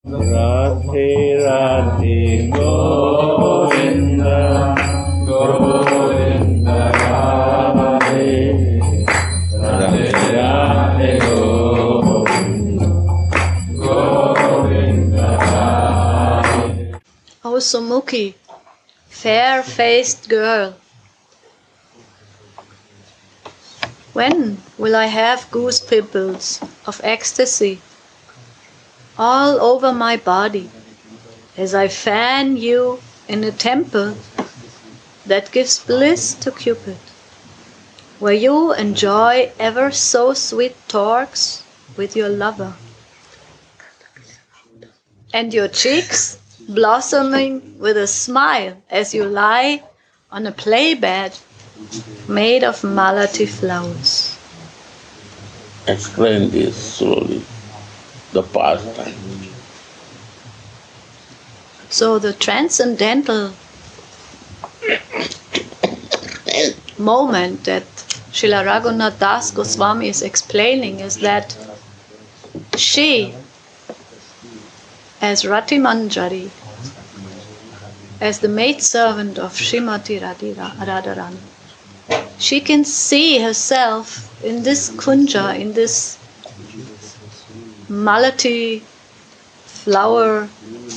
Radhe Radhe Govinda Govinda Radhe Radhe Radhe Govinda Govinda Radhe. O Sumukhi, fair-faced girl, when will I have goose pimples of ecstasy all over my body as I fan you in a temple that gives bliss to Cupid, where you enjoy ever so sweet talks with your lover, and your cheeks blossoming with a smile as you lie on a play bed made of malati flowers. Explain this slowly, the past time. So the transcendental moment that Srila Raghunath Das Goswami is explaining is that she, as Rati Manjari, as the maidservant of Srimati Radharani, she can see herself in this kunja, in this malati flower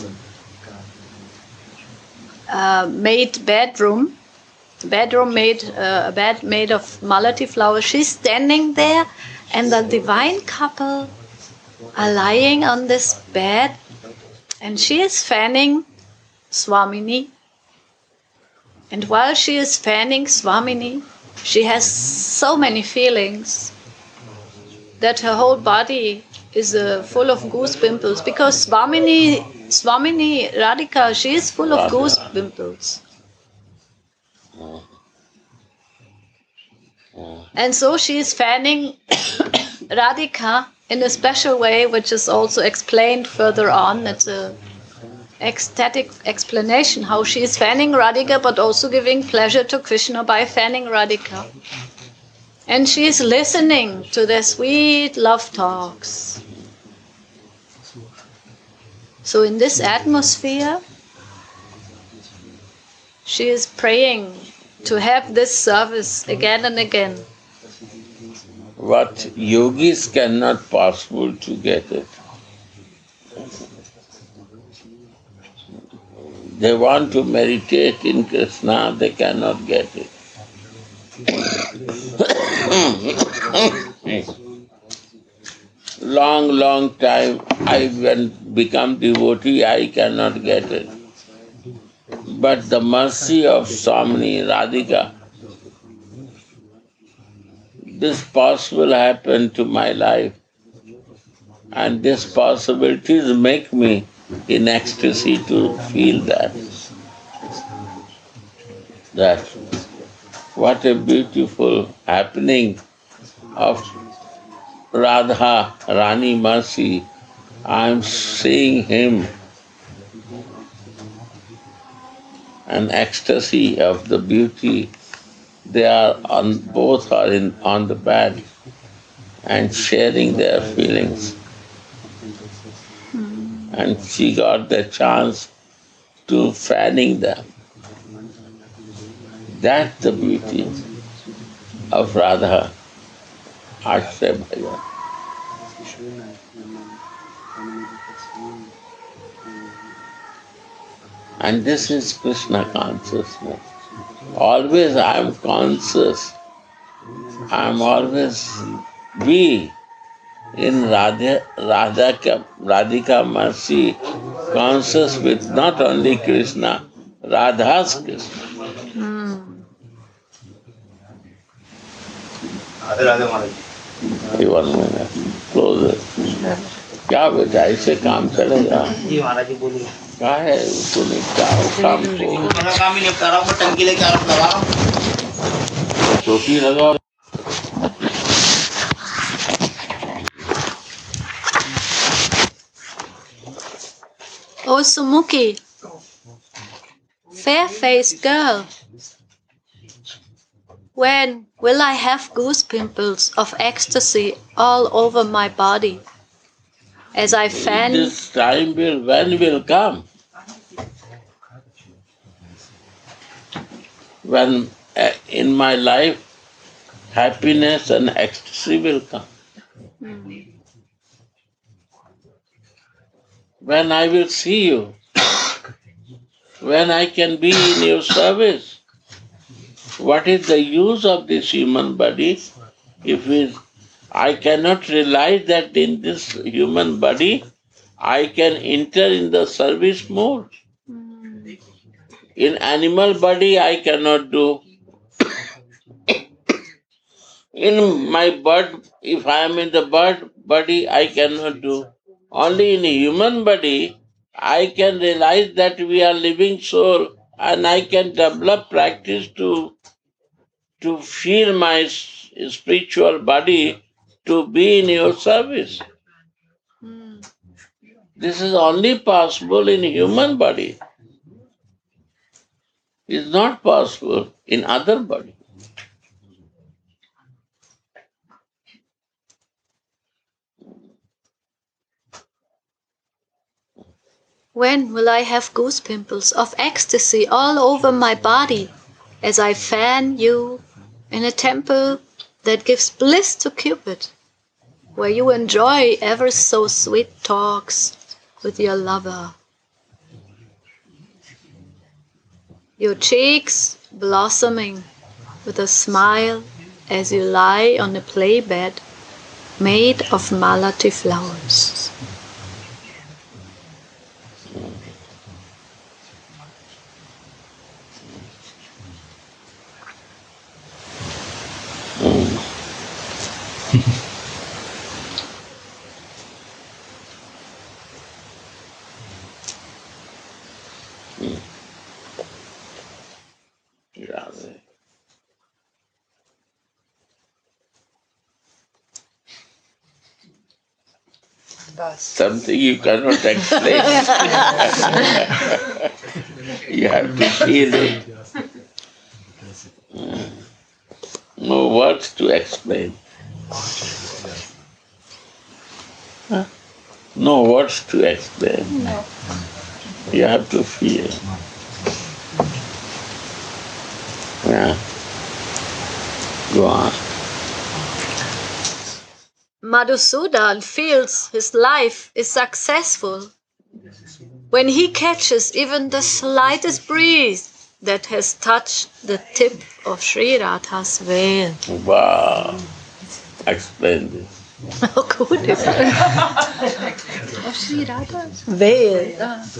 made bedroom made a bed made of malati flowers. She's standing there, and the divine couple are lying on this bed, and she is fanning Swamini. And while she is fanning Swamini, she has so many feelings that her whole body is full of goose pimples, because Swamini Radhika, she is full of goose pimples. And so she is fanning Radhika in a special way, which is also explained further on. It's a ecstatic explanation how she is fanning Radhika, but also giving pleasure to Krishna by fanning Radhika. And she is listening to their sweet love talks. So in this atmosphere, she is praying to have this service again and again. What yogis cannot possible to get it. They want to meditate in Krishna, they cannot get it. Long time I become devotee, I cannot get it. But the mercy of Swamini Radhika, this possible happened to my life, and these possibilities make me in ecstasy to feel that what a beautiful happening of Radha Rani Mercy. I am seeing him, an ecstasy of the beauty. They are both are on the bed and sharing their feelings. And she got the chance to fanning them. That's the beauty of Radha Ashray Bhajan. And this is Krishna consciousness. Always I am conscious. I am always be in Radhika Mercy, conscious with not only Krishna, Radha's Krishna. One minute, close it. क्या बेटा ऐसे काम चलेगा? जी महाराज जी बोलिए। क्या है उसको निपटाओ काम को। मेरा काम ही निपटा रहा हूँ, टंकी लेके आ रहा हूँ, लगा रहा हूँ। टोपी लगाओ। O Sumukhi, fair-faced girl, when will I have goose pimples of ecstasy all over my body, As I fan, This time will come? When in my life happiness and ecstasy will come. When I will see you, when I can be in your service. What is the use of this human body if I cannot realize that in this human body I can enter in the service mode. In animal body I cannot do. In my bird, if I am in the bird body, I cannot do. Only in human body, I can realize that we are living soul and I can develop practice to feel my spiritual body to be in your service. This is only possible in human body. It's not possible in other body. when will I have goose pimples of ecstasy all over my body as I fan you in a temple that gives bliss to Cupid, where you enjoy ever so sweet talks with your lover. Your cheeks blossoming with a smile as you lie on a play bed made of malati flowers. Something you cannot explain. You have to feel it. No words to explain. No words to explain. No. You have to feel. Yeah. Go on. Madhusudan feels his life is successful when he catches even the slightest breeze that has touched the tip of Sri Radha's veil. Wow. Explain this. Oh, gut. Of Sri Radha's veil.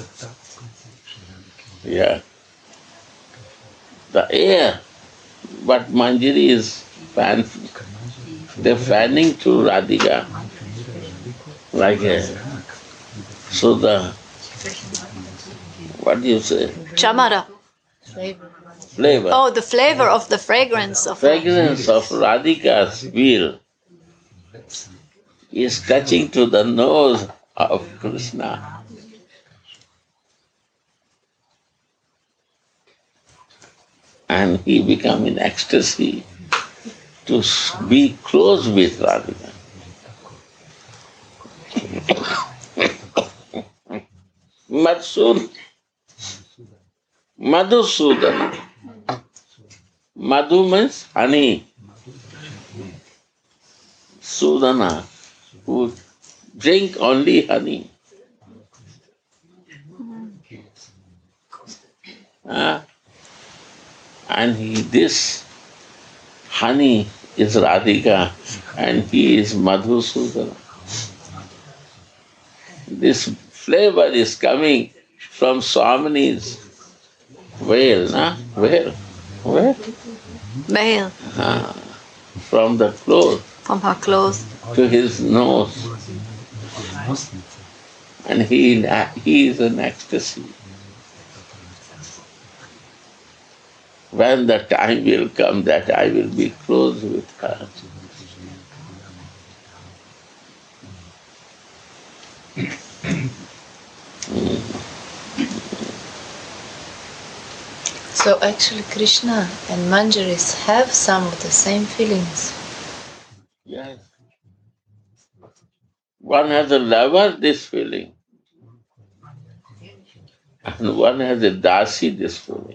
Yeah. The air, but Manjari is they're fanning to Radhika like a, so the, what do you say? Chamara. Flavor. Oh, the flavor of the fragrance of Fragrance of Radhika's wheel is touching to the nose of Krishna. And he become in ecstasy to be close with Radhika. Madhusudan. Madhu means honey. Sudana, who drink only honey. And this honey is Radhika and he is Madhusudana. This flavor is coming from Swamini's veil, na? Where? veil From the clothes from her clothes. to his nose. And he is in ecstasy. When the time will come that I will be close with her. So actually Krishna and Manjaris have some of the same feelings. Yes. One has a lover, this feeling. And one has a dasi, this feeling.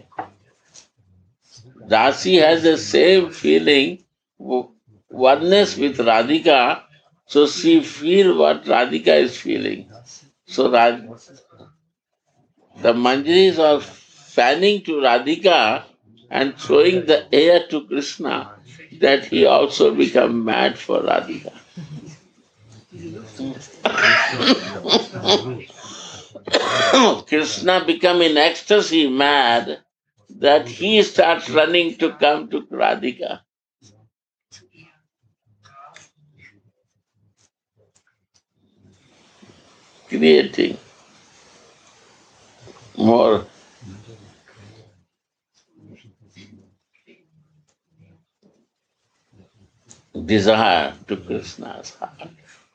Dasi has the same feeling, oneness with Radhika, so she feels what Radhika is feeling. So the Manjaris are fanning to Radhika and throwing the air to Krishna, that he also become mad for Radhika. Krishna become in ecstasy mad, that he starts running to come to Radhika. Creating more desire to Krishna's heart.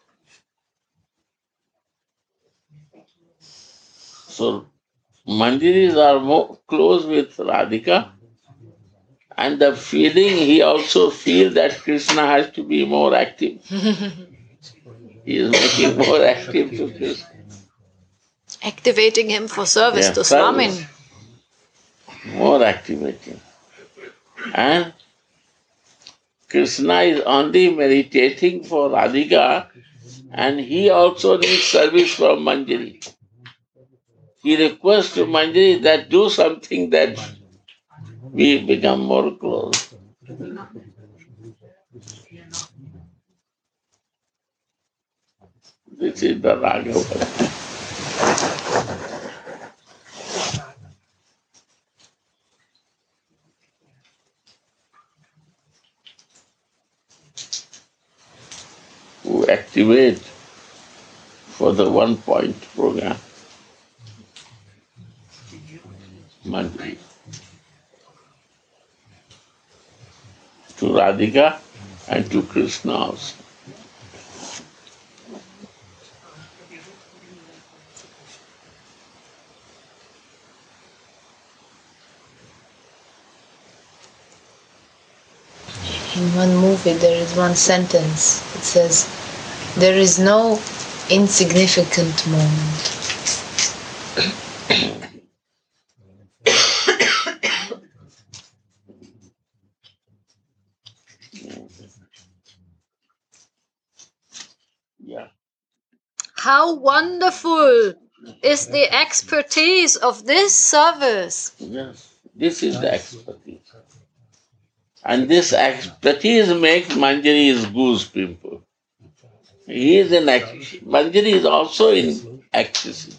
So Manjaris are more close with Radhika, and the feeling he also feels that Krishna has to be more active. He is making more active to Krishna. Activating him for service Yeah, to service. Swamin. More activating. And Krishna is only meditating for Radhika, and he also needs service from Manjari. He requests to Manjari that do something that we become more close. This is the Raghava. Who activate for the 1 point program. Manjari. To Radhika and to Krishna also. In one movie, there is one sentence. It says, "There is no insignificant moment." Yeah. How wonderful is the expertise of this service. Yes. This is the expertise. And this expertise makes Manjari's goose pimple. He is in Manjari is also in ecstasy.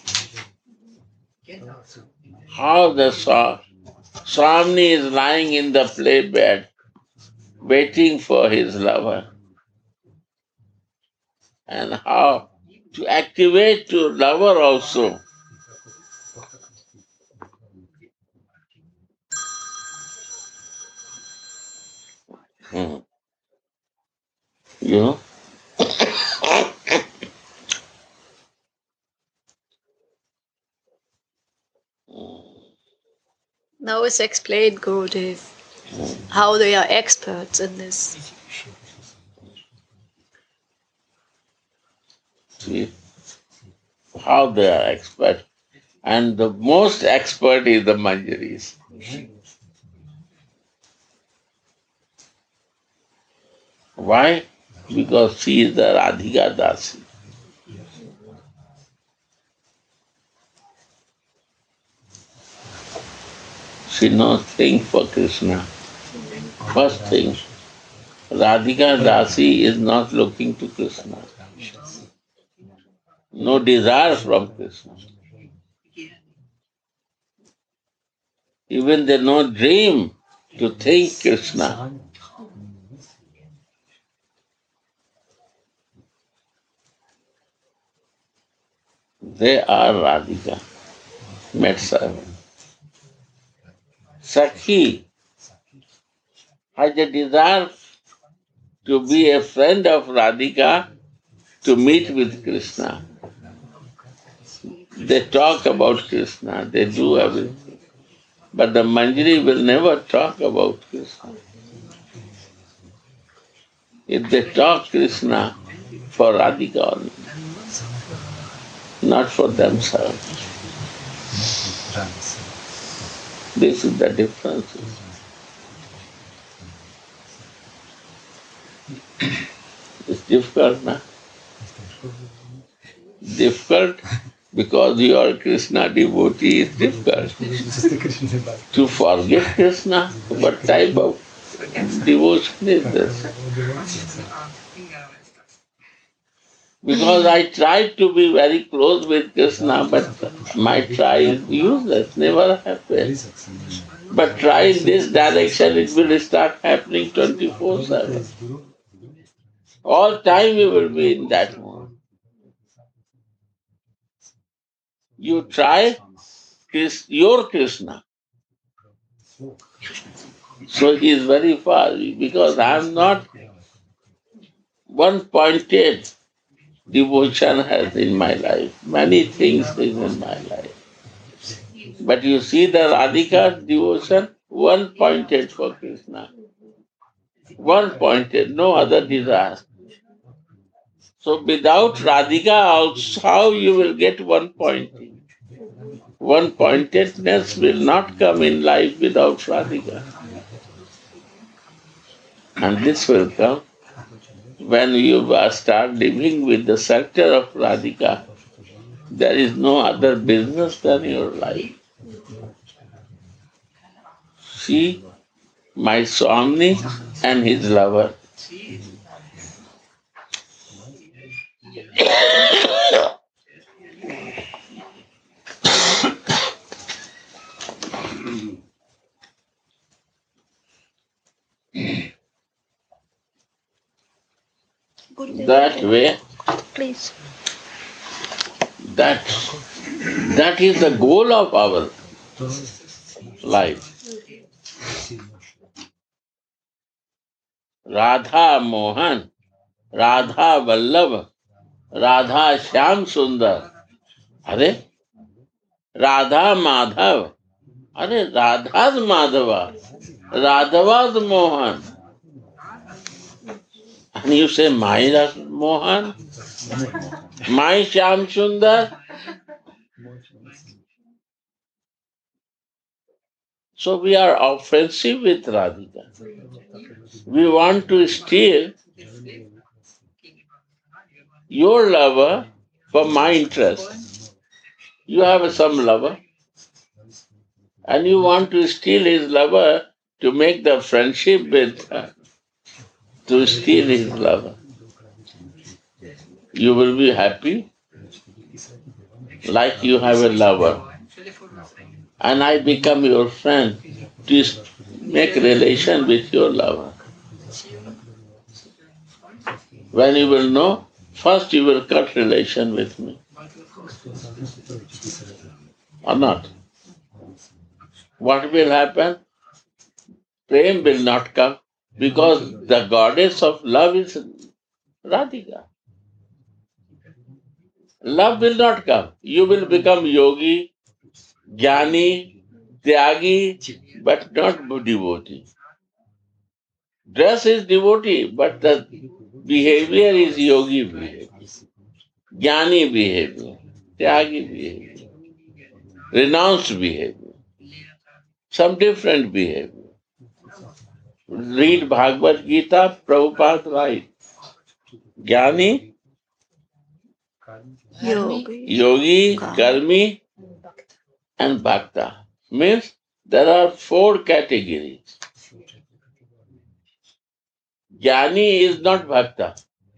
How the Swami is lying in the play bed, waiting for his lover. And how to activate to lover also. You know? Now it's explained, Gurudev, how they are experts in this. See how they are expert. And the most expert is the Manjaris. Why? Because she is the Radhika Dasi. She knows things for Krishna. First thing, Radhika Dasi is not looking to Krishna. No desire from Krishna. Even they no dream to think Krishna. They are Radhika, maidservant. Sakhi has a desire to be a friend of Radhika, to meet with Krishna. They talk about Krishna, they do everything. But the Manjari will never talk about Krishna. If they talk Krishna, for Radhika only, not for themselves. This is the difference. It's difficult, na? Difficult because you are Krishna devotee is difficult. To forget Krishna, what type of devotion is this? Because I tried to be very close with Krishna, but my try is useless, never happens. But try in this direction, it will start happening 24/7. All time you will be in that mode. You try your Krishna. So he is very far because I am not one-pointed devotion has in my life. Many things is in my life. But you see the Radhika devotion, one-pointed for Krishna. One-pointed, no other desire. So without Radhika also, how you will get one-pointed? One-pointedness will not come in life without Radhika. And this will come when you start living with the sector of Radhika. There is no other business than your life. See my Swami and his lover. That way, Please. that is the goal of our life. Radha Mohan, Radha Vallabh, Radha Shyam Sundar. Are Radha Madhav. Are Radha's Madhava. Radhava's Mohan. And you say, my Mohan, my Shyam Sundar. So we are offensive with Radhika. We want to steal your lover for my interest. You have some lover and you want to steal his lover to make the friendship with her, to steal his lover. You will be happy like you have a lover and I become your friend to make relation with your lover. When you will know, first you will cut relation with me. Or not? What will happen? Prem will not come because the goddess of love is Radhika. Love will not come. You will become yogi, jnani, tyagi, but not devotee. Dress is devotee, but the behavior is yogi behavior, jnani behavior, tyagi behavior, renounced behavior, some different behavior. Read Bhagavad Gita, Prabhupada write. Jnani, yogi, karmi, and bhakta. Means there are 4 categories. Jnani is not bhakta.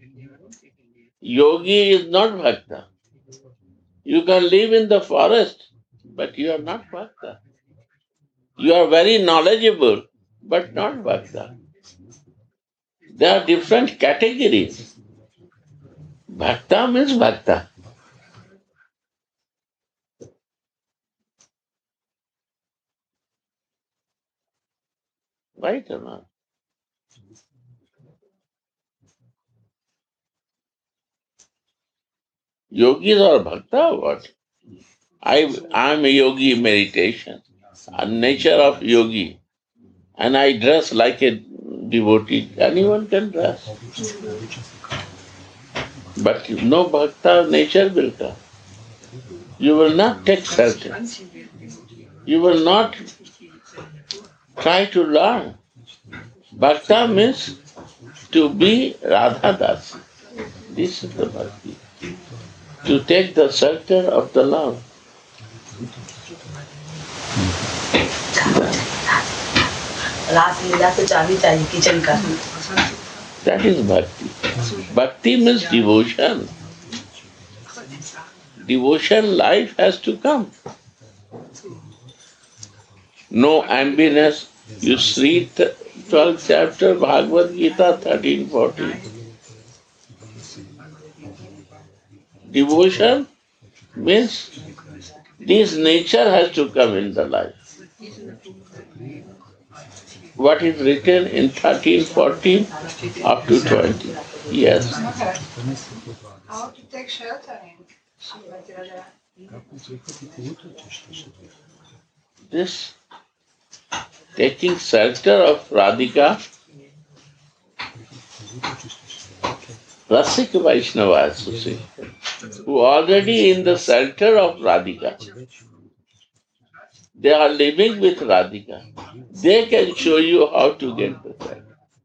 Yogi is not bhakta. You can live in the forest, but you are not bhakta. You are very knowledgeable, but not bhakta. There are different categories. Bhakta means bhakta. Right or not? Yogis or bhakta or what? I am a yogi in meditation. A nature of yogi. And I dress like a devotee. Anyone can dress. But no bhakta nature will come. You will not take shelter. You will not try to learn. Bhakta means to be Radha Das. This is the bhakti. To take the shelter of the love. That is bhakti. Bhakti means devotion. Devotion life has to come. No ambiness. You read 12th chapter Bhagavad Gita 13-14. Devotion means this nature has to come in the life. What is written in 13, 14 up to 20. Yes. How to take shelter in? This taking shelter of Radhika, Rasik Vaishnava Association, who already in the shelter of Radhika, they are living with Radhika. They can show you how to get the shelter.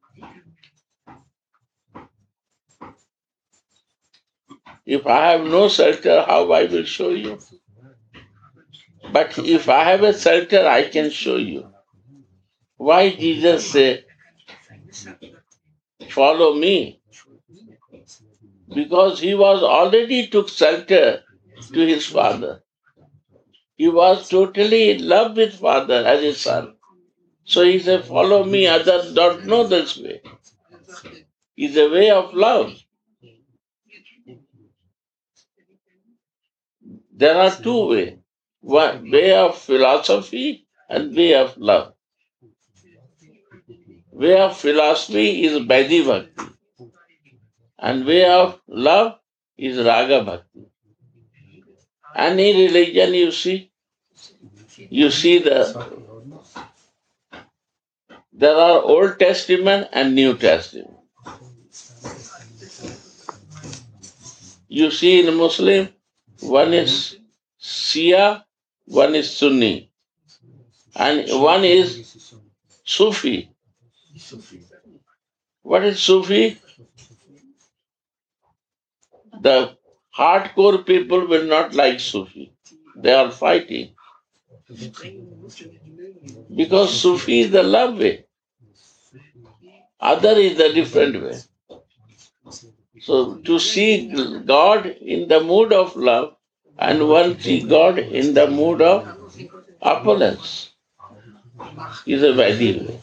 If I have no shelter, how I will show you? But if I have a shelter, I can show you. Why Jesus say, follow me? Because he was already took shelter to his father. He was totally in love with father as his son. So he said, follow me, others don't know this way. It's a way of love. There are two ways. One way of philosophy and way of love. Way of philosophy is Vaidhi Bhakti. And way of love is Raga Bhakti. Any religion you see there are Old Testament and New Testament. You see in Muslim, one is Shia, one is Sunni, and one is Sufi. What is Sufi? The hardcore people will not like Sufi. They are fighting. Because Sufi is the love way. Other is the different way. So to see God in the mood of love and one see God in the mood of opulence is a Vaidhi way.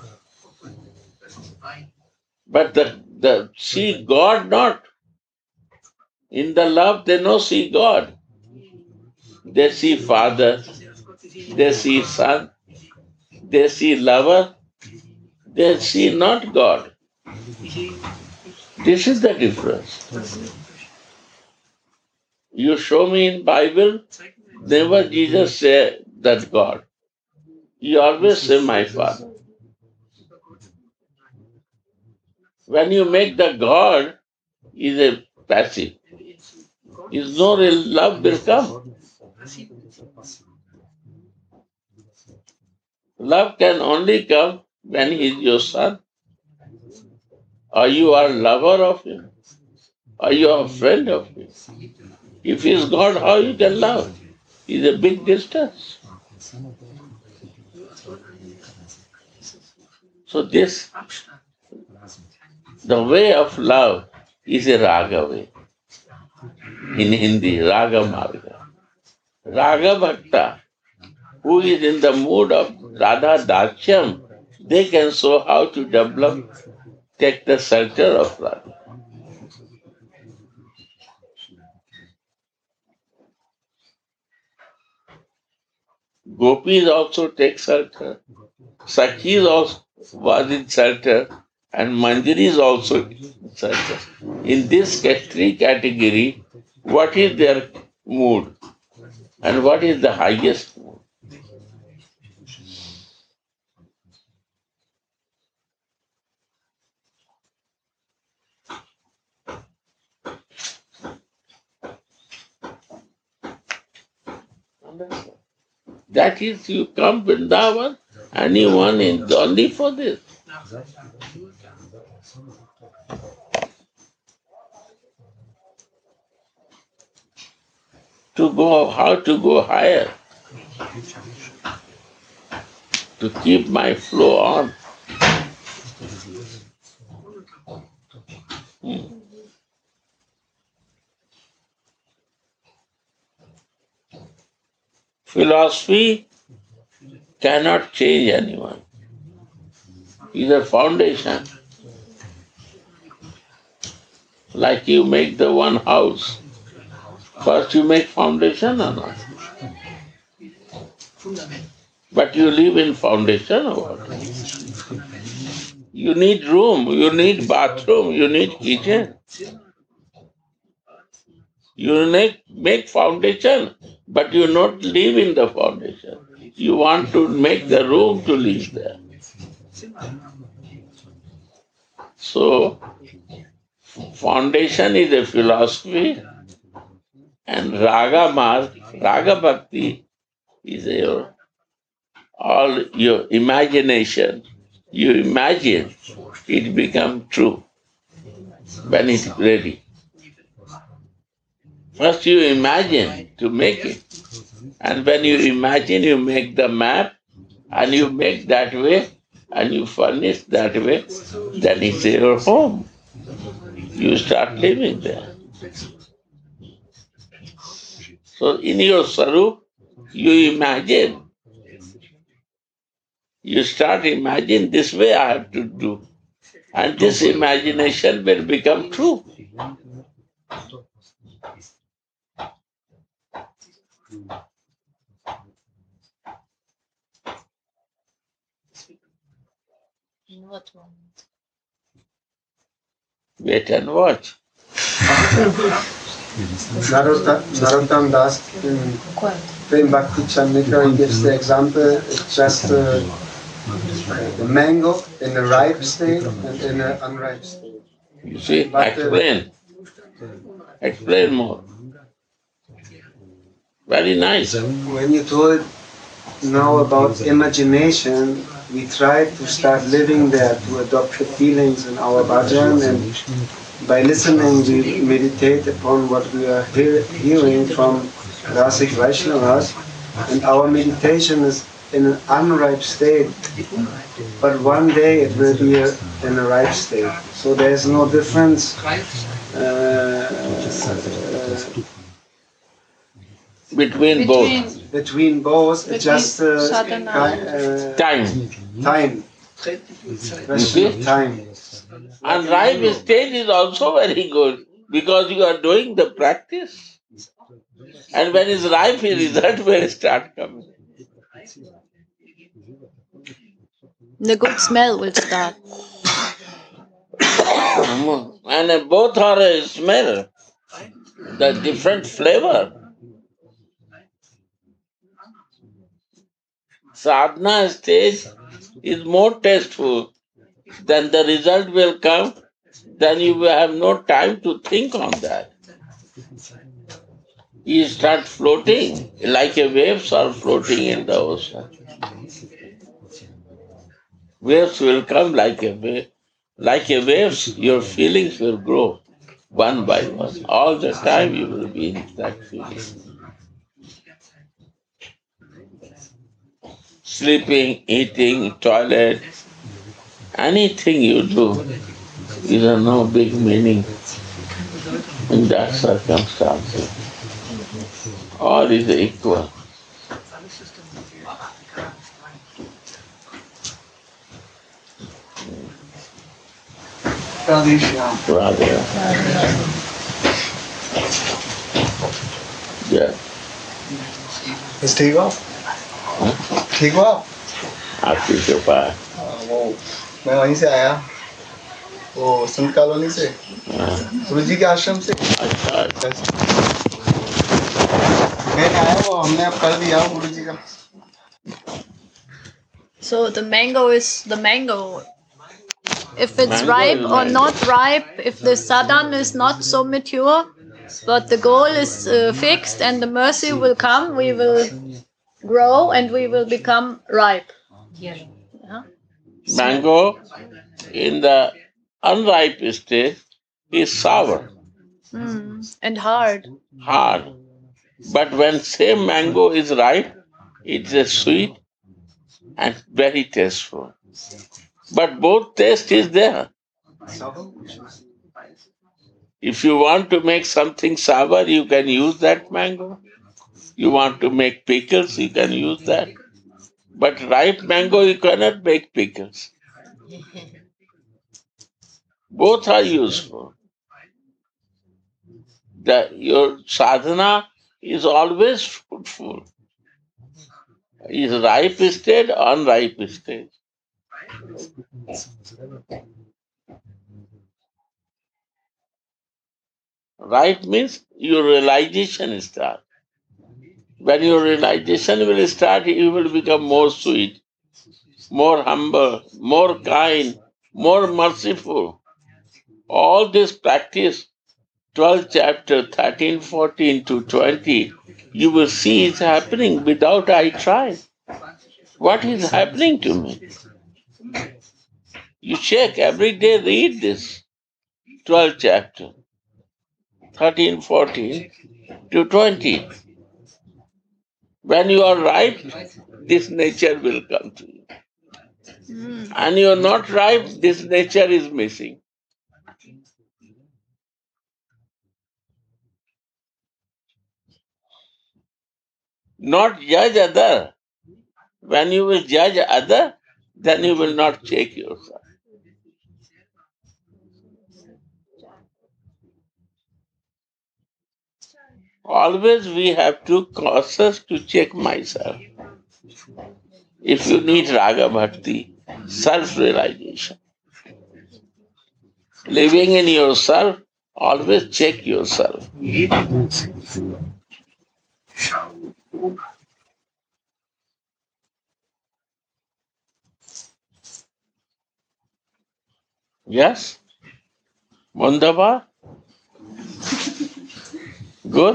But the see God not. In the love they no see God. They see father, they see son, they see lover, they see not God. This is the difference. You show me in Bible, never Jesus say that God. He always say my father. When you make the God, is a passive. Is no real love will come. Love can only come when he is your son. Or you are lover of him. Or you are a friend of him. If he is God, how you can love? Is a big distance. So this, the way of love is a raga way. In Hindi, raga marga. Raga bhakta, who is in the mood of Radha Daksham, they can show how to develop, take the shelter of Radha. Gopis also take shelter. Sakhis also was in shelter and Manjari is also in shelter. In this three category, what is their mood and what is the highest mood? That is, you come Vrindavan and you want it only for this. How to go higher? To keep my flow on. Philosophy cannot change anyone. It's a foundation. Like you make the one house. First you make foundation or not? But you live in foundation or what? You need room, you need bathroom, you need kitchen. You make foundation, but you not live in the foundation. You want to make the room to live there. So, foundation is a philosophy, and Raga Marg, Raga Bhakti is all your imagination. You imagine, it becomes true when it's ready. First you imagine to make it. And when you imagine, you make the map, and you make that way, and you furnish that way, then it's your home. You start living there. So in your sarup, you imagine. You start imagine this way I have to do. And this imagination will become true. Wait and watch. Narottam Das in Prem Bhakti Chandrika gives the example, it's just the mango in a ripe state and in an unripe state. You see, explain more. Very nice. When you told now about imagination, we try to start living there, to adopt the feelings in our bhajan, and by listening we meditate upon what we are hearing from Rasik Vaishnavas, and our meditation is in an unripe state, but one day it will be in a ripe state. So there is no difference between both. Between both, it's just time. Time. You see? Time. And ripe state is also very good because you are doing the practice. And when it's ripe, the result will start coming. The good smell will start. And both are a smell, the different flavor. Sadhana stage is more tasteful. Then the result will come, then you will have no time to think on that. You start floating, like a waves are floating in the ocean. Waves will come like a wave. Like a waves, your feelings will grow one by one. All the time you will be in that feeling. Sleeping, eating, toilet, anything you do, is of no big meaning in that circumstance. All is equal. Radhe. Yeah. Is ठीक हो? ठीक हो? आपकी कृपा है। वो मैं वहीं से आया, वो संत कॉलोनी से, गुरु जी के आश्रम से। अच्छा। मैं आया, वो हमने अब कर दिया गुरु जी का। So the mango is the mango. If it's Mango ripe is or mango. not ripe, if the sadhan is not so mature, but the goal is fixed and the mercy will come, we will grow and we will become ripe. Yeah. Mango in the unripe stage is sour, And hard. hard. But when same mango is ripe, it is sweet and very tasteful. But both taste is there. If you want to make something sour, you can use that mango. You want to make pickles, you can use that. But ripe mango, you cannot make pickles. Both are useful. Your sadhana is always fruitful. Is ripe state, unripe state. Ripe means your realization starts. When your realization will start, you will become more sweet, more humble, more kind, more merciful. All this practice, 12th chapter, 13, 14 to 20, you will see it's happening without I try. What is happening to me? You check every day, read this 12th chapter, 13, 14 to 20. When you are ripe, this nature will come to you. And you are not ripe, this nature is missing. Not judge other. When you will judge other, then you will not check yourself. Always we have to cautious to check myself. If you need raga bhakti, self-realization. Living in yourself, always check yourself. Yes? Mandava? Good?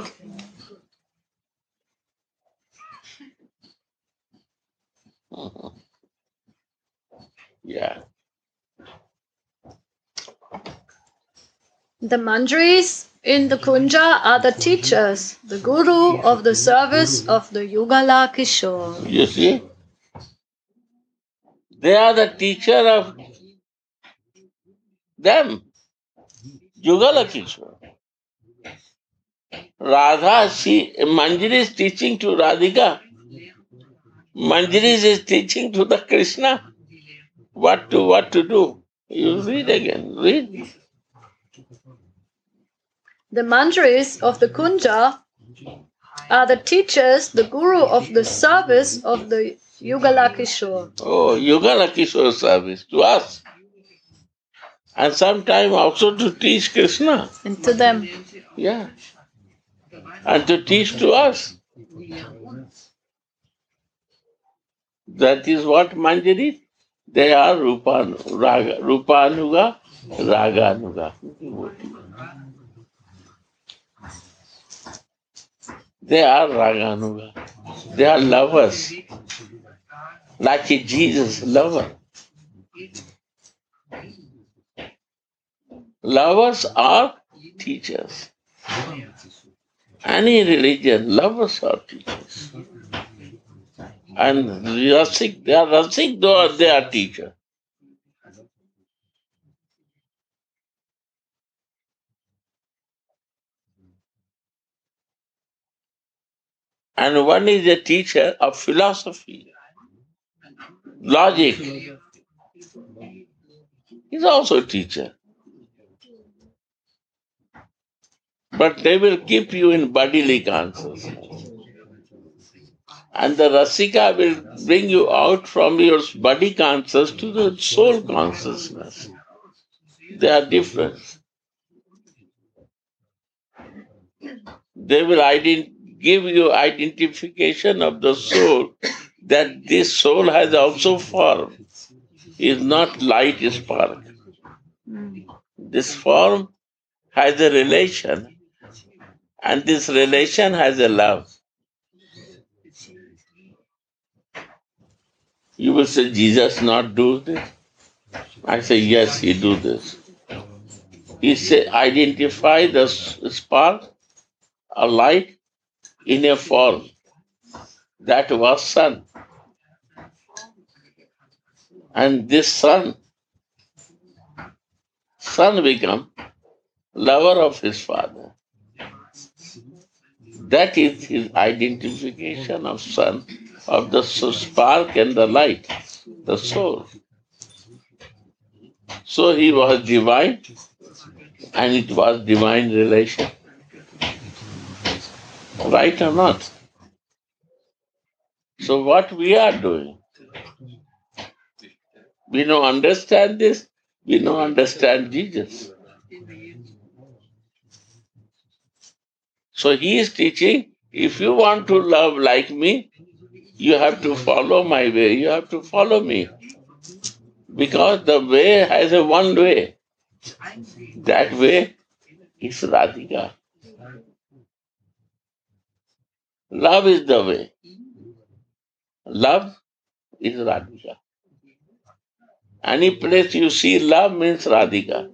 Yeah. The manjaris in the kunja are the teachers, the guru of the service of the Yugala Kishore. You see? They are the teacher of them. Yugala Kishore. Radha, Manjari is teaching to Radhika. Manjari is teaching to the Krishna what to do. You read again, read. The manjaris of the kunja are the teachers, the guru of the service of the Yugala Kishore. Oh, Yugala Kishore service to us. And sometimes also to teach Krishna. And to them. Yeah. And to teach to us. That is what Manjari. They are Rupanuga, Raganuga. They are Raganuga. They are lovers. Like a Jesus lover. Lovers are teachers. Any religion, lovers are teachers. And Rasik, they are Rasik, though they are teachers. And one is a teacher of philosophy, logic. He's also a teacher. But they will keep you in bodily consciousness. And the Rasika will bring you out from your body consciousness to the soul consciousness. They are different. They will give you identification of the soul, that this soul has also form, is not light spark. This form has a relation, and this relation has a love. You will say, Jesus not do this? I say, yes, he do this. He said, identify the spark, a light in a form. That was sun. And this sun become lover of his father. That is his identification of sun, of the spark and the light, the soul. So he was divine, and it was divine relation. Right or not? So what we are doing, we don't understand this, we don't understand Jesus. So he is teaching, if you want to love like me, you have to follow my way, you have to follow me. Because the way has a one way. That way is Radhika. Love is the way. Love is Radhika. Any place you see love means Radhika.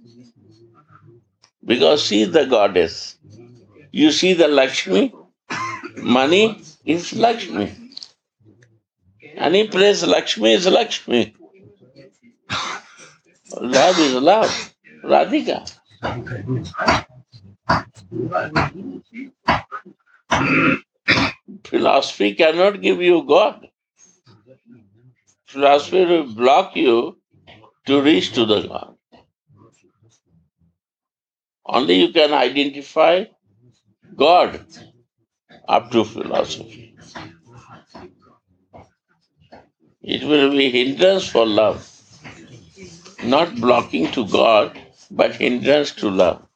Because she is the goddess. You see the Lakshmi, money is Lakshmi. Any place Lakshmi is Lakshmi. Love is love, Radhika. Philosophy cannot give you God. Philosophy will block you to reach to the God. Only you can identify God up to philosophy. It will be hindrance for love. Not blocking to God, but hindrance to love.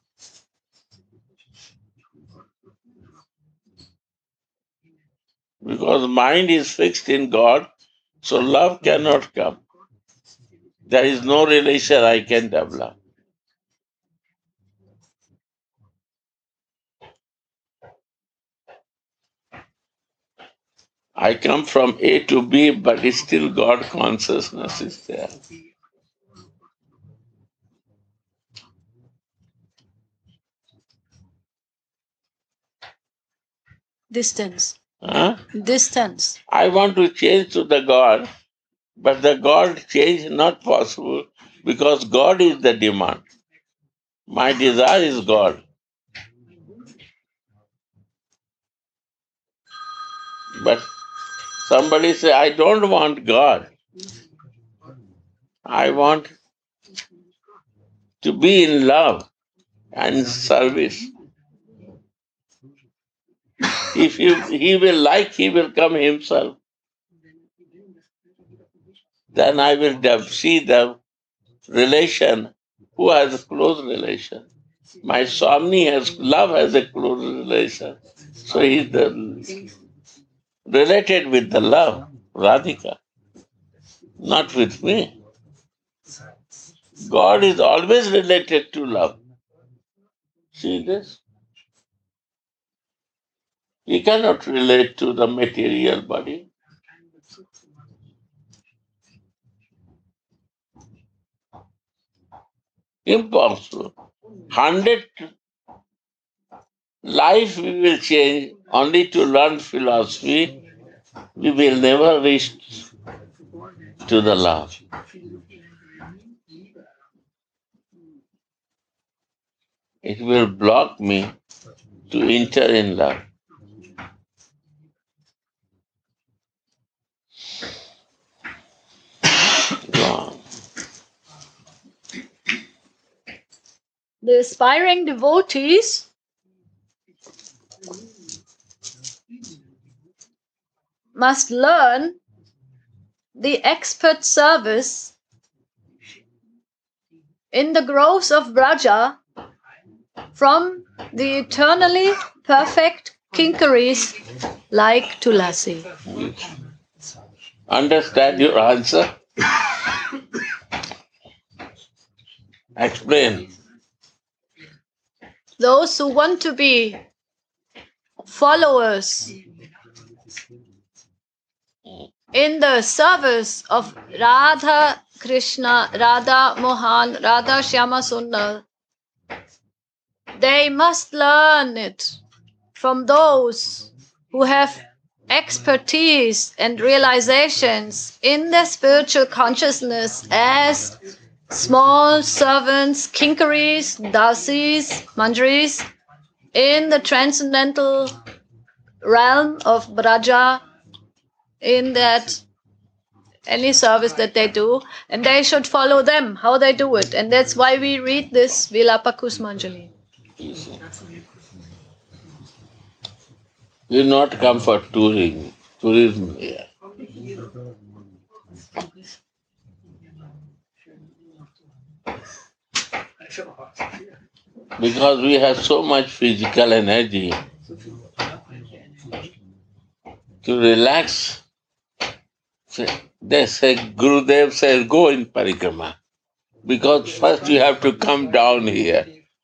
Because mind is fixed in God, so love cannot come. There is no relation I can develop. I come from A to B, but still God consciousness is there. Distance. Huh? Distance. I want to change to the God, but the God change is not possible because God is the demand. My desire is God. But somebody say, I don't want God. I want to be in love and service. If he will like, he will come himself. Then I will see the relation, who has a close relation. My Swami love has a close relation. So he is related with the love, Radhika, not with me. God is always related to love. See this? He cannot relate to the material body. Impossible. 100 life we will change only to learn philosophy. We will never reach to the love. It will block me to enter in love. Wrong. The aspiring devotees must learn the expert service in the groves of Braja from the eternally perfect kinkaris like Tulasi. Understand your answer? Explain. Those who want to be followers in the service of Radha Krishna, Radha Mohan, Radha Shyama Sundar. They must learn it from those who have expertise and realizations in their spiritual consciousness as small servants, kinkaris, dasis, manjaris, in the transcendental realm of Braja, in that any service that they do, and they should follow them, how they do it. And that's why we read this Vilapa Kusmanjali. We not come for tourism here. Because we have so much physical energy to relax. They say, Gurudev says, go in parikrama. Because first you have to come down here.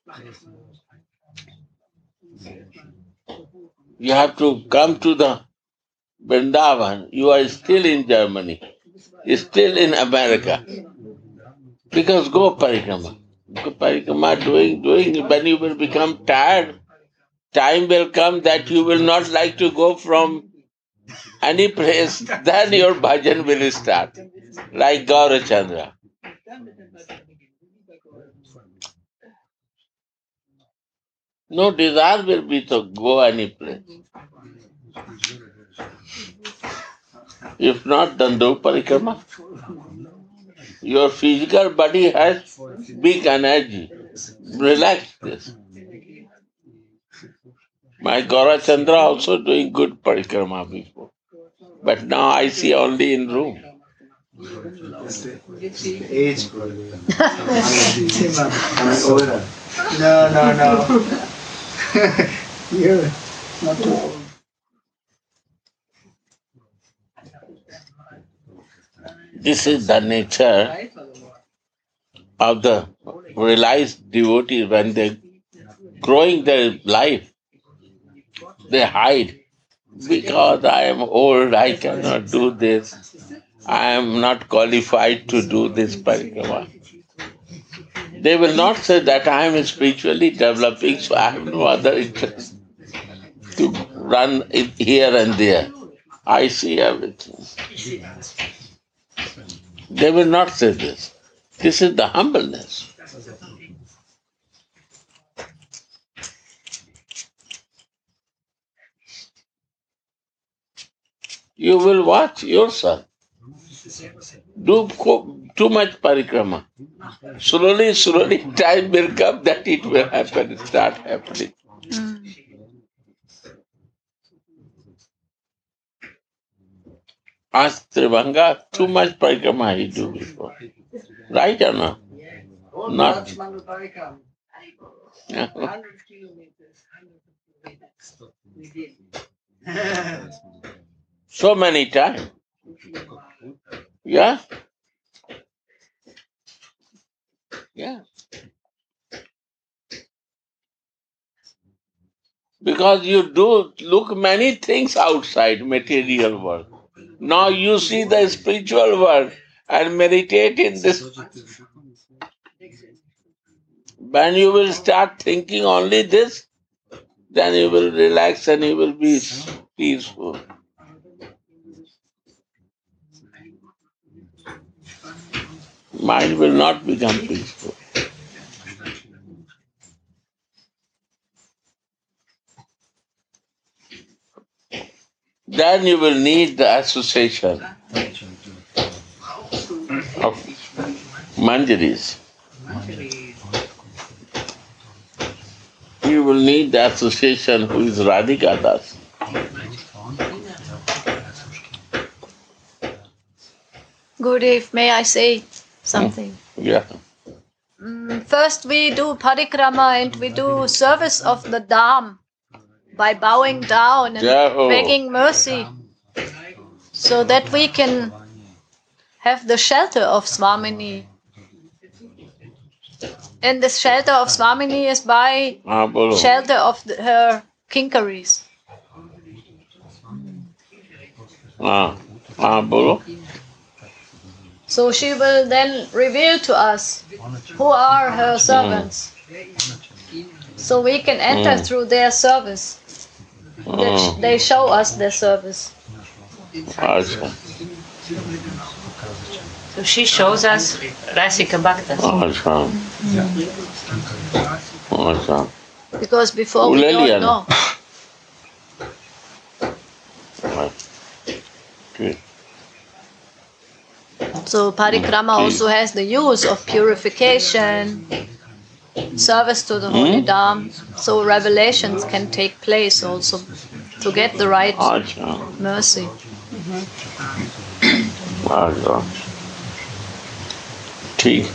You have to come to the Vrindavan. You are still in Germany, still in America. Because go parikrama. Go parikrama, doing. When you will become tired, time will come that you will not like to go from any place, then your bhajan will start. Like Gaurachandra. No desire will be to go any place. If not, then do parikrama. Your physical body has big energy. Relax this. My Gaurachandra also doing good parikrama before. But now I see only in room. Age problem. I'm older. No. You're not too old. This is the nature of the realized devotees. When they growing their life, they hide. Because I am old, I cannot do this. I am not qualified to do this parikrama. They will not say that I am spiritually developing, so I have no other interest to run it here and there. I see everything. They will not say this. This is the humbleness. You will watch yourself. Do too much parikrama. Slowly, time will come that it will happen, start happening. Ask Trivanga, too much parikrama he do before. Right or not? Not. 100 kilometers. We did. So many times. Yeah? Yeah. Because you do look many things outside material world. Now you see the spiritual world and meditate in this. When you will start thinking only this, then you will relax and you will be peaceful. Mind will not become peaceful. Then you will need the association of manjaris. You will need the association who is Radhika Das. Gurudev, may I say something? Yeah. First we do parikrama and we do service of the Dham by bowing down and begging mercy so that we can have the shelter of Swamini. And the shelter of Swamini is by shelter of her kinkaris. Bolo. So she will then reveal to us who are her servants. So we can enter through their service. They show us their service. Acha. So she shows us Rasika Bhaktas. Acha. Acha. Because before we don't know. Okay. So parikrama also has the use of purification, service to the Holy Dham. So revelations can take place also to get the right mercy. Acha. ठीक.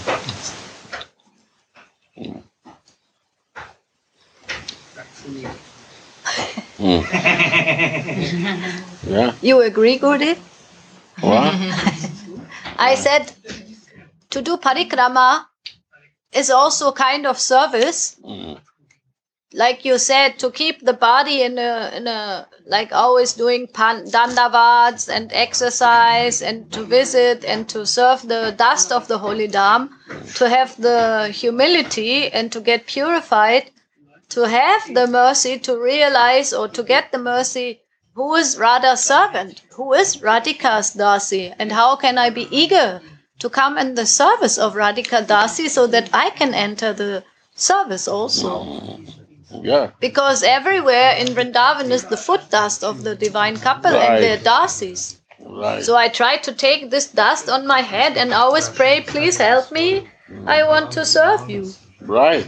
Yeah. You agree, Gurudev? What? I said to do parikrama is also a kind of service. Like you said, to keep the body in a like always doing dandavats and exercise and to visit and to serve the dust of the Holy Dham, to have the humility and to get purified, to have the mercy to realize or to get the mercy who is Radha's servant, who is Radhika's Dasi, and how can I be eager to come in the service of Radhika Dasi so that I can enter the service also. Yeah. Because everywhere in Vrindavan is the foot dust of the divine couple and their dasis. Right. So I try to take this dust on my head and always pray, please help me. I want to serve you. Right.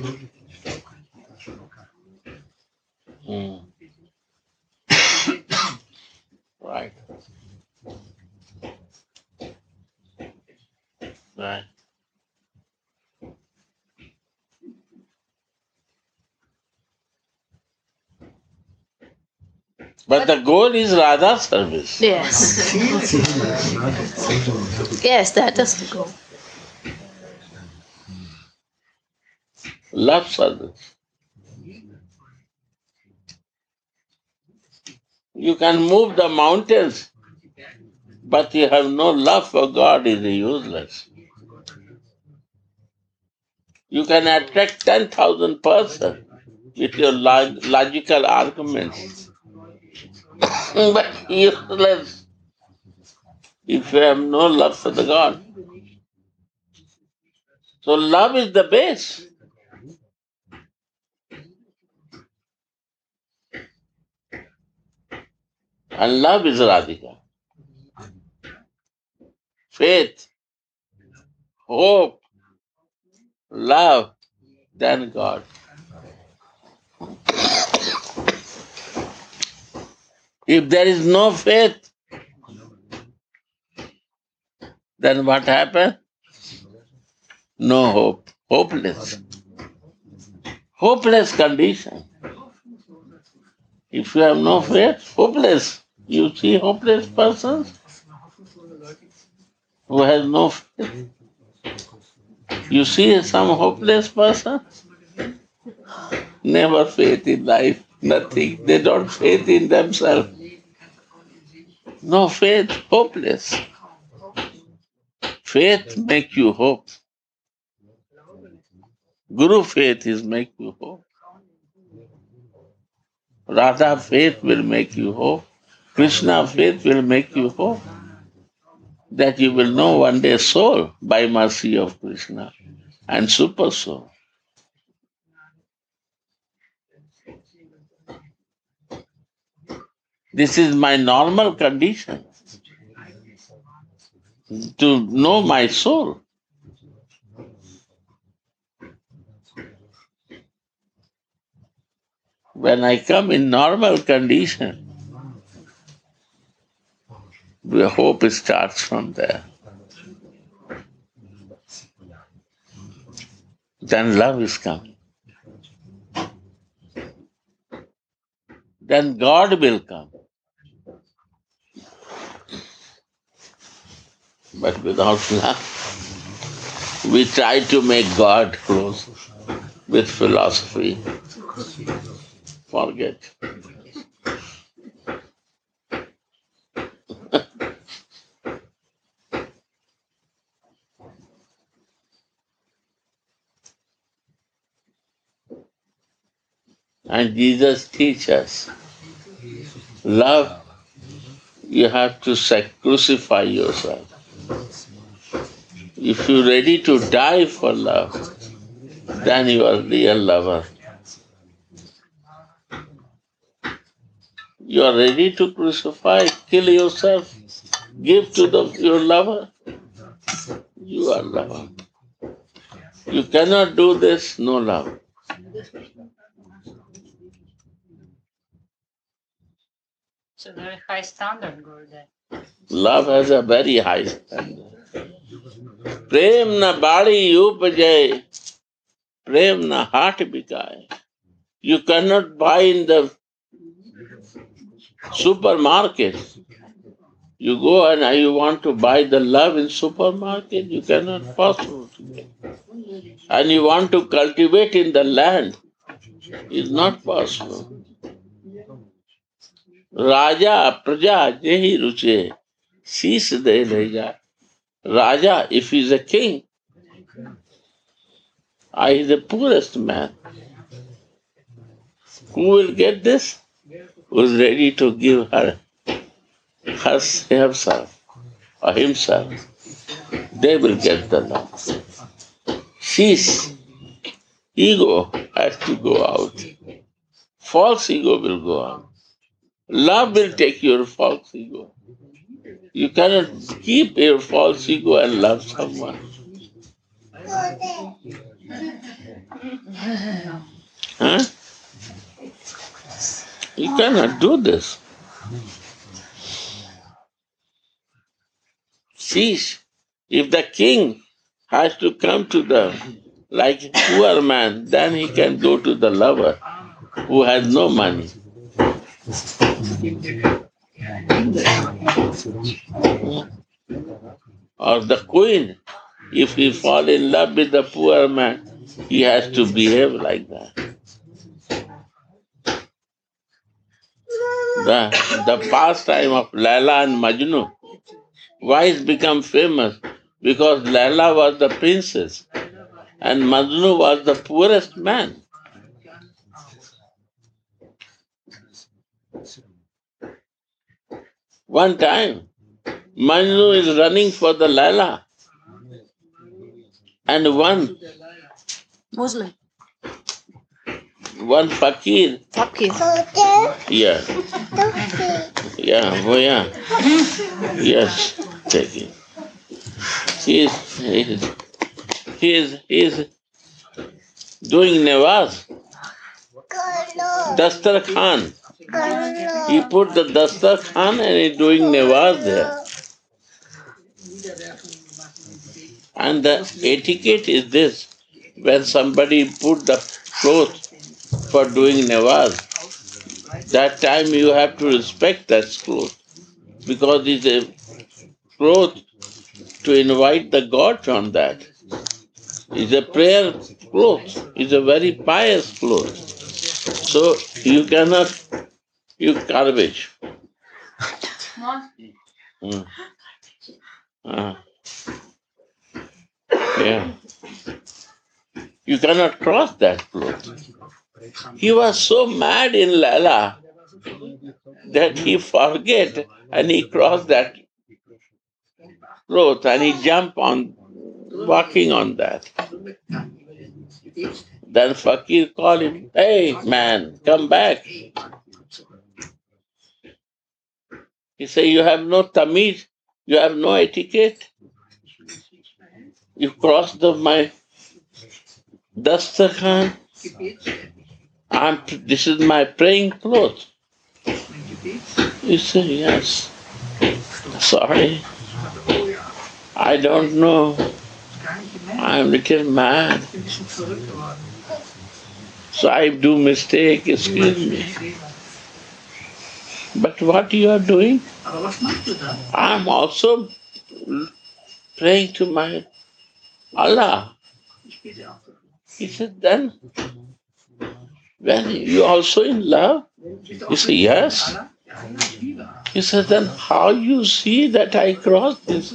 Right. Right. But the goal is Radha service. Yes. Yes, that is the goal. Love service. You can move the mountains, but you have no love for God is useless. You can attract 10,000 persons with your logical arguments, but useless if you have no love for the God. So love is the base. And love is Radhika. Faith, hope, love, then God. If there is no faith, then what happens? No hope. Hopeless. Hopeless condition. If you have no faith, hopeless. You see hopeless persons who has no faith. You see some hopeless person, never faith in life, nothing. They don't faith in themselves. No faith, hopeless. Faith make you hope. Guru faith is make you hope. Radha faith will make you hope. Krishna faith will make you hope that you will know one day soul by mercy of Krishna and super soul. This is my normal condition, to know my soul. When I come in normal condition, the hope starts from there. Then love is coming. Then God will come. But without love, we try to make God close with philosophy. Forget. And Jesus teaches love, you have to crucify yourself. If you're ready to die for love, then you are a real lover. You are ready to crucify, kill yourself, give to your lover. You are lover. You cannot do this, no love. It's a very high standard, Gurudev. Love has a very high standard. Prem na badi upajaye, prem na heart bikaye. You cannot buy in the supermarket. You go and you want to buy the love in supermarket, you cannot possible. And you want to cultivate in the land, it's not possible. Raja praja jehi ruche, sheesh de leja. Raja, if he is a king, I is the poorest man. Who will get this? Who is ready to give herself or himself? They will get the love. Sheesh, ego has to go out. False ego will go out. Love will take your false ego. You cannot keep your false ego and love someone. Huh? You cannot do this. Sheesh, if the king has to come to the like poor man, then he can go to the lover who has no money. Or the queen, if he fall in love with the poor man, he has to behave like that. The pastime of Laila and Majnu, why it's become famous? Because Laila was the princess and Majnu was the poorest man. One time, Majnu is running for the Laila, and one fakir. Yeah. Yes, take it. He is doing Nawaz. Dastar Khan. He put the Dastar Khan and he's doing Nawaz there. And the etiquette is this: when somebody put the cloth for doing Nawaz, that time you have to respect that cloth, because it's a cloth to invite the gods on that. It's a prayer cloth. It's a very pious cloth. So you cannot use garbage. Yeah. You cannot cross that cloth. He was so mad in Lala that he forget and he crossed that cloth and he jumped on, walking on that. Then Fakir called him, "Hey man, come back." He said, "You have no tamiz, you have no etiquette. You crossed my Dastakhan. This is my praying cloth." He said, "Yes, sorry, I don't know. I'm a little mad. So I do mistake, excuse me. But what you are doing? I'm also praying to my Allah." He said, "Then, when you also in love?" He said, "Yes." He said, "Then how you see that I crossed this?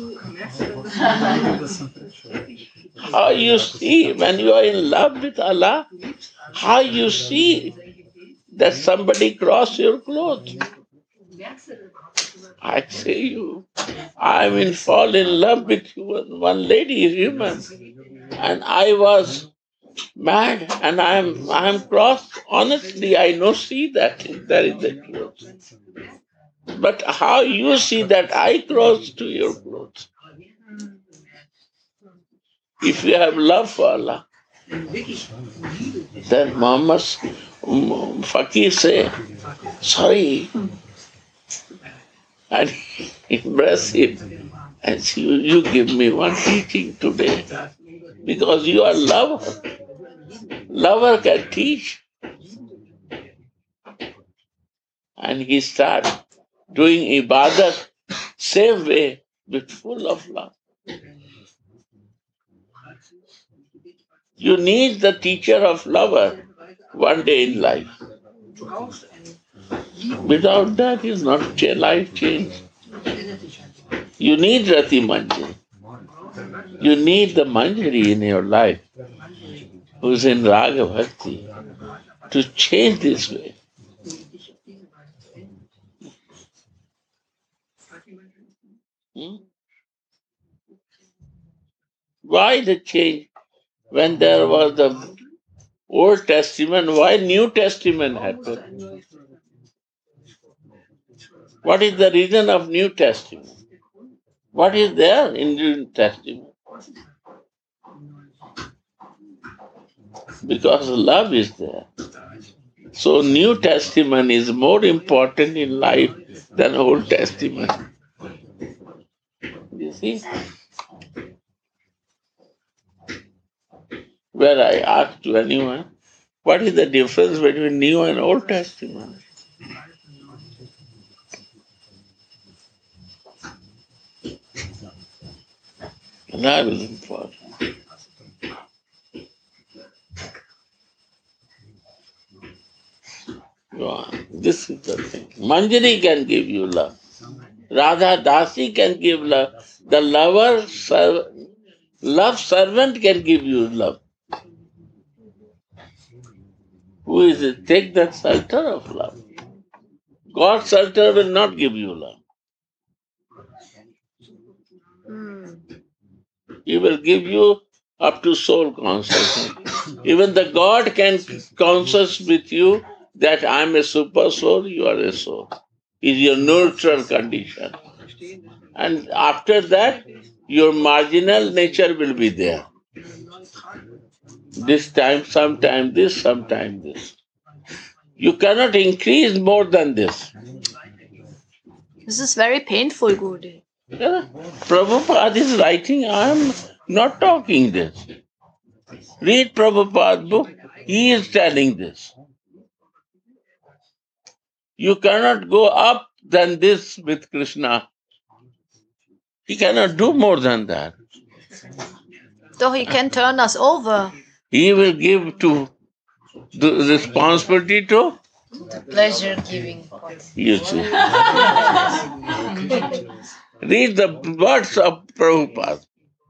How you see when you are in love with Allah? How you see that somebody crossed your clothes. I say I'm in fall in love with one lady, human, and I was mad, and I'm crossed. Honestly, I no see that there is a clothes. But how you see that I crossed to your clothes? If you have love for Allah, then Muhammad Fakir say, sorry, and embrace him. And say, you give me one teaching today, because you are lover. Lover can teach. And he start doing ibadat same way, but full of love. You need the teacher of lover one day in life. Without that is not life change. You need Rati Manjari. You need the Manjari in your life who's in Raga Bhakti to change this way. Why the change? When there was the Old Testament, why New Testament happened? What is the reason of New Testament? What is there in New Testament? Because love is there. So New Testament is more important in life than Old Testament. You see? Where I asked to anyone, what is the difference between New and Old Testament? Love is important. This is the thing. Manjari can give you love. Radha Dasi can give love. The love servant can give you love. Who is it? Take that shelter of love. God's shelter will not give you love. He will give you up to soul consciousness. Even the God can conscious with you that I am a super soul, you are a soul. Is your neutral condition. And after that, your marginal nature will be there. This time, sometime this, sometime this. You cannot increase more than this. This is very painful, Guru. Yeah. Prabhupada is writing, I am not talking this. Read Prabhupada's book. He is telling this. You cannot go up than this with Krishna. He cannot do more than that. So he can turn us over. He will give to the responsibility to The pleasure giving. you see. Read the words of Prabhupada.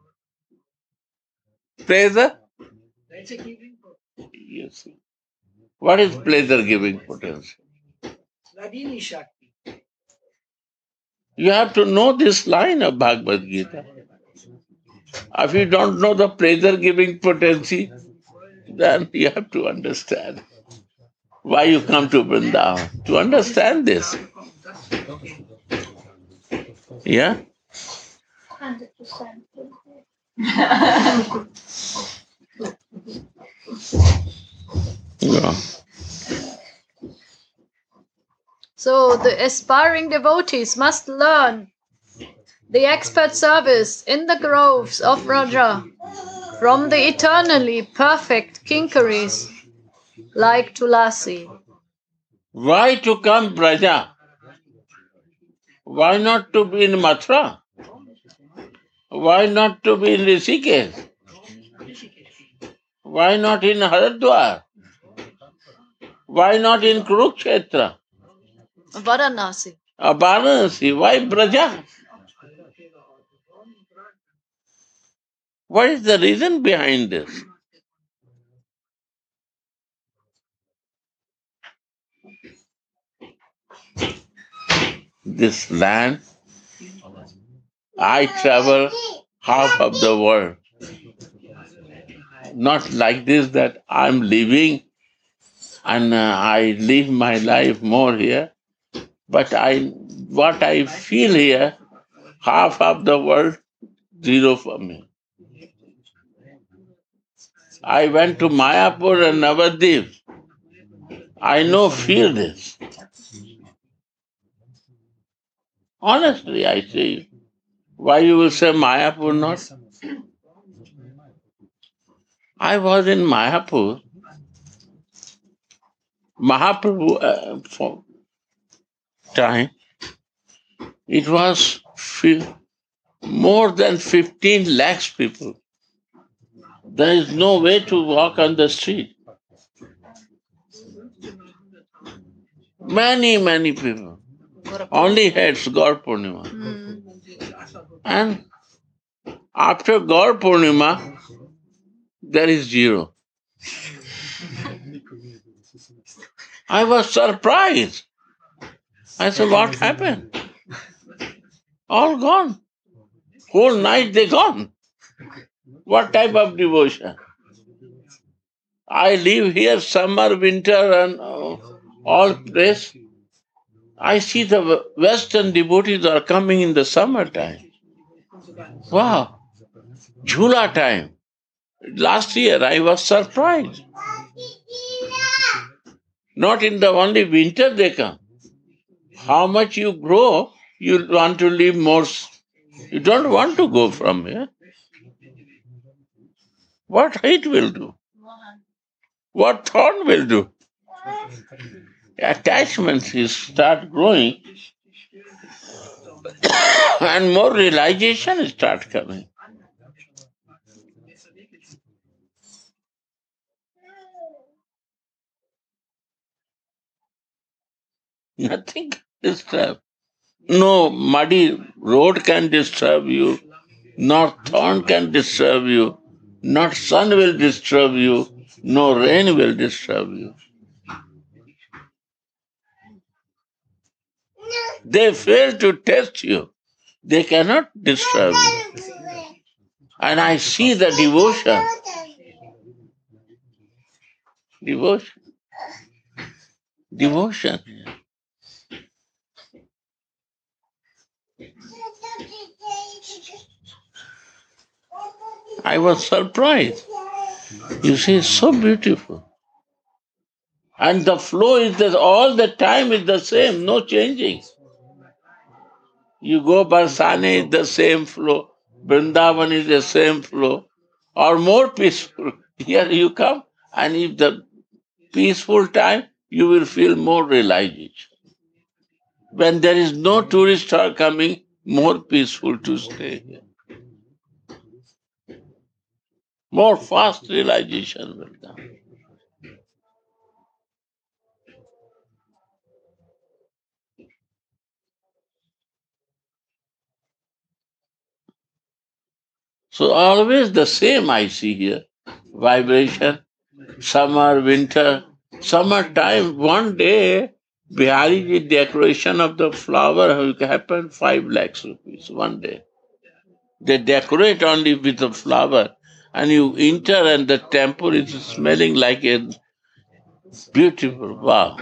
Pleasure? You see. What is pleasure giving potential? You have to know this line of Bhagavad Gita. If you don't know the pleasure giving potency, then you have to understand why you come to Vrindavan. To understand this. Yeah? 100%. Yeah. So the aspiring devotees must learn the expert service in the groves of Raja from the eternally perfect kinkaris like Tulasi. Why to come Braja? Why not to be in Mathura? Why not to be in Rishikesh? Why not in Haridwar? Why not in Kurukshetra? Varanasi. Varanasi? Why Braja? What is the reason behind this? this land, I travel half of the world. Not like this that I'm living and I live my life more here, but what I feel here, half of the world, zero for me. I went to Mayapur and Navadvip. I feel this. Honestly, I say, why you will say Mayapur not? I was in Mayapur. Mahaprabhu for time. It was more than 15 lakhs people. There is no way to walk on the street. Many people. Only heads, Gaur Purnima. And after Gaur Purnima, there is zero. I was surprised. I said, what happened? All gone. Whole night they gone. What type of devotion? I live here summer, winter and all place. I see the Western devotees are coming in the summertime. Wow. Jhula time. Last year I was surprised. Not in the only winter they come. How much you grow, you want to live more. You don't want to go from here. What heat will do? What thought will do? Attachments will start growing and more realization start coming. Nothing can disturb. No muddy road can disturb you. Not thorn can disturb you. Not sun will disturb you. No rain will disturb you. They fail to test you. They cannot disturb you. And I see the devotion. Devotion. Devotion. I was surprised. You see, it's so beautiful. And the flow is all the time is the same, no changing. You go Barsani, it's the same flow. Vrindavan is the same flow. Or more peaceful. Here you come, and if the peaceful time, you will feel more realization. When there is no tourist are coming, more peaceful to stay here. More fast realization will come. So always the same I see here. Vibration, summer, winter. Summertime, one day, Bihari decoration of the flower happened 5 lakhs rupees one day. They decorate only with the flower and you enter and the temple is smelling like a beautiful, wow.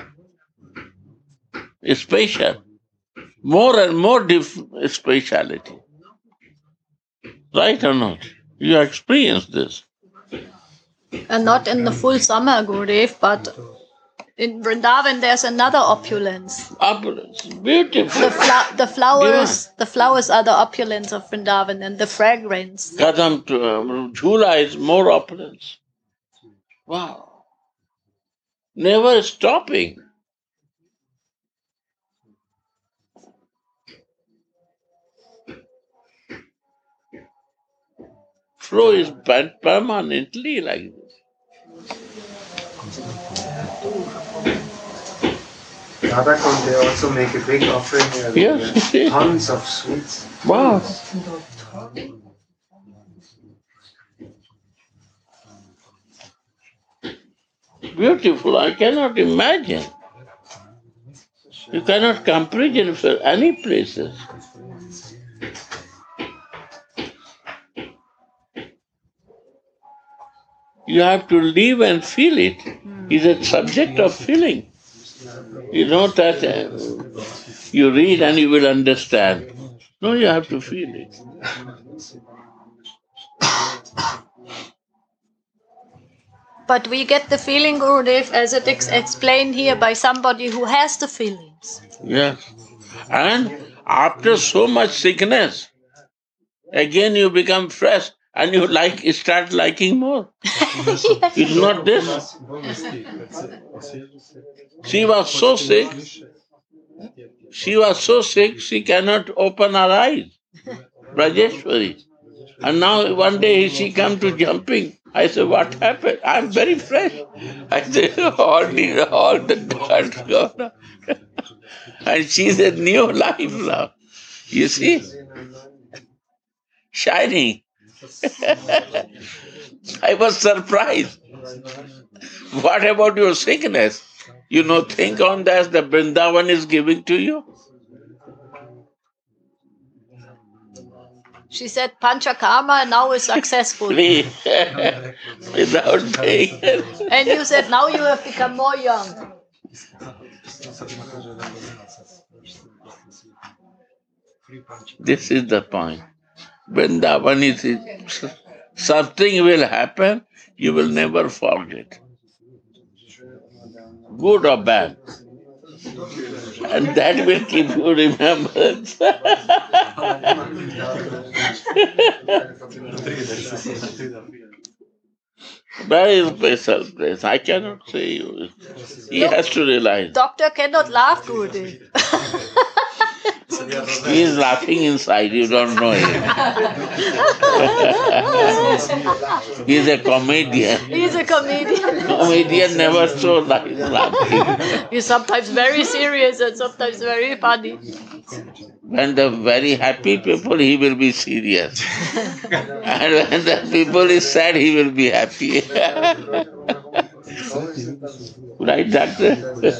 It's special. More and more speciality. Right or not? You experience this. And not in the full summer, Gurudev, but in Vrindavan there's another opulence. Opulence, beautiful. The flowers are the opulence of Vrindavan and the fragrance. Kadam Jhula is more opulence. Wow. Never stopping. Flow is permanently like this. Radhakund, they also make a big offering here. Yes, you see. Tons of sweets. Wow. Beautiful, I cannot imagine. You cannot comprehend for any places. You have to live and feel it. It's a subject of feeling. You know that you read and you will understand. No, you have to feel it. But we get the feeling, Gurudev, as it is explained here by somebody who has the feelings. Yes. And after so much sickness, again you become fresh and you start liking more. It's not this. She was so sick. She cannot open her eyes. Rajeshwari. And now one day she come to jumping. I said, what happened? I'm very fresh. I said, all the dirt gone. And she's a new life now. You see? Shining. I was surprised. What about your sickness? You know, think on that the Vrindavan is giving to you. She said Panchakarma now is successful. Without paying. And you said now you have become more young. This is the point. Vrindavan is something will happen, you will never forget. Good or bad. And that will keep you remembrance. Very special place. I cannot say you. He has to realize. Doctor cannot laugh, Gurudev. He is laughing inside, you don't know him. He is a comedian. He's a comedian. Comedian never so laughing. He's sometimes very serious and sometimes very funny. When the very happy people, he will be serious. And when the people is sad, he will be happy. Right, doctor?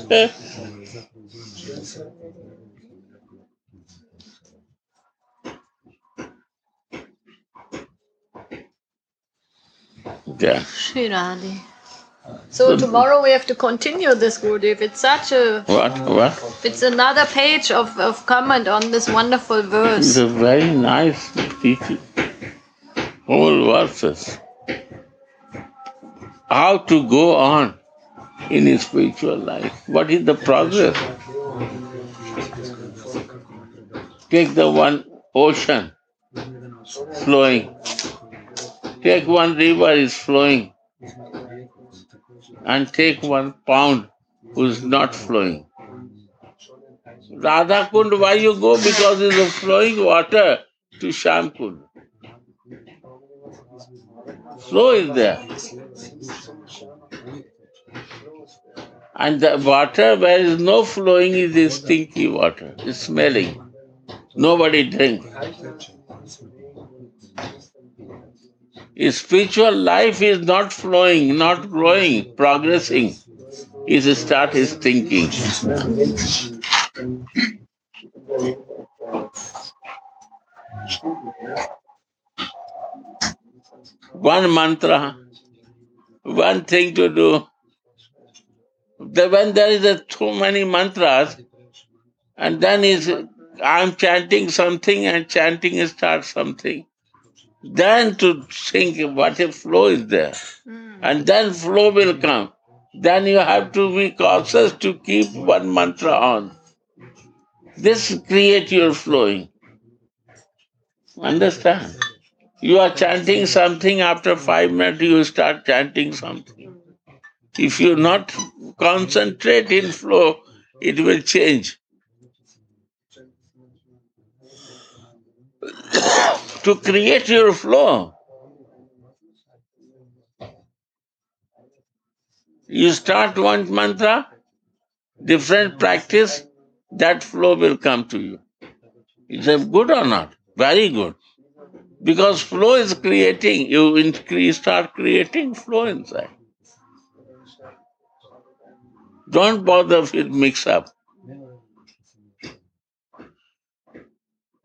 Yeah. Shri Radhe. So tomorrow we have to continue this, Gurudev. It's such a... What? It's another page of comment on this wonderful verse. It's a very nice teaching. Whole verses. How to go on in his spiritual life. What is the progress? Take the one ocean flowing. Take one river is flowing. And take 1 pound who is not flowing. Radha Kund, why you go? Because it's a flowing water to Sham Kund. Flow is there. And the water where is no flowing is a stinky water. It's smelling. Nobody drinks. His spiritual life is not flowing, not growing, progressing. He start his thinking. One mantra, one thing to do. When there is too many mantras, and then I'm chanting something and chanting starts something. Then to think what a flow is there. And then flow will come. Then you have to be cautious to keep one mantra on. This creates your flowing. Understand? You are chanting something, after 5 minutes you start chanting something. If you not concentrate in flow, it will change. To create your flow, you start one mantra, different practice, that flow will come to you. Is it good or not? Very good. Because flow is creating, you start creating flow inside. Don't bother with mix up.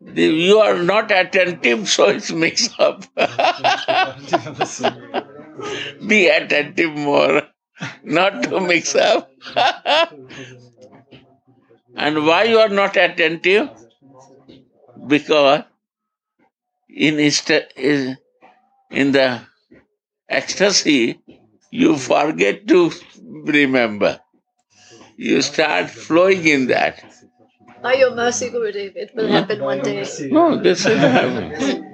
You are not attentive, so it's mixed up. Be attentive more, not to mix up. And why you are not attentive? Because in the ecstasy, you forget to remember. You start flowing in that. By your mercy, Gurudev, it will happen one day. No, this will happen.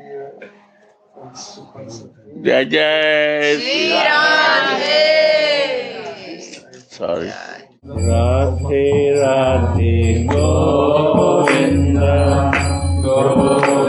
Jai Jai Shri Radhe. Sorry. Radhe Radhe Govinda Govinda